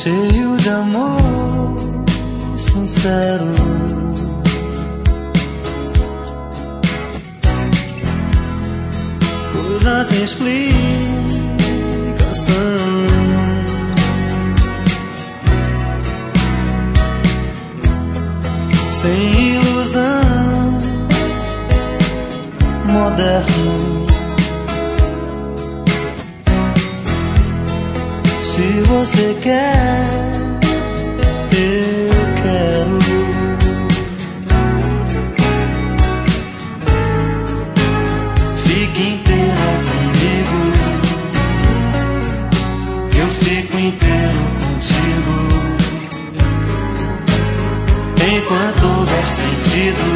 cheio de amor sincero. Coisa sem explicação, sem ilusão, moderno. Se você quer, eu quero. Fique inteira comigo, eu fico inteiro contigo. Enquanto houver sentido,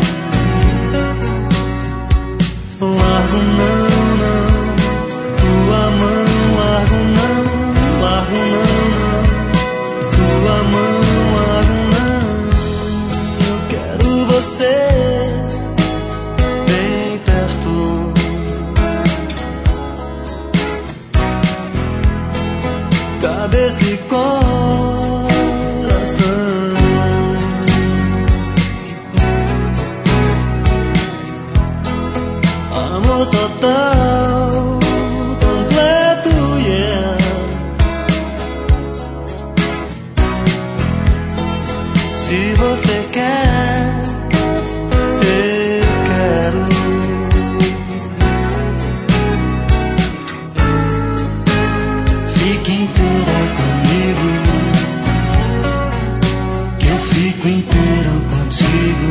largo não, não, tua mão, largo não. Largo não, não, tua mão, largo não. Eu quero você bem perto. Cadê esse coração? Amor total, completo, yeah. Se você quer, eu quero. Fique inteira comigo, que eu fico inteiro contigo.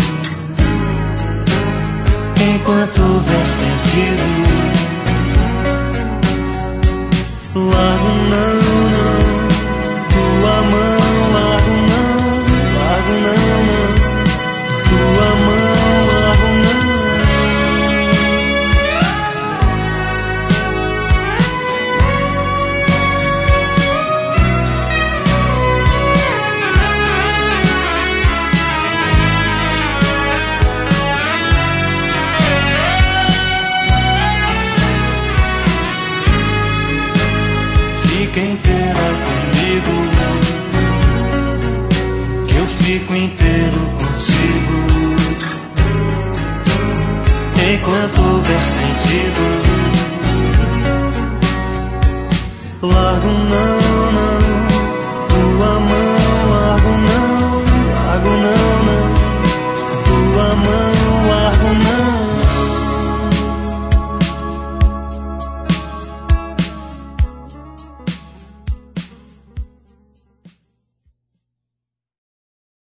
Enquanto houver sentido, largo não, não, tua mão, largo não. Largo não, não, tua mão, largo não. Fica inteira comigo, que eu fico inteiro contigo. Enquanto houver sentido,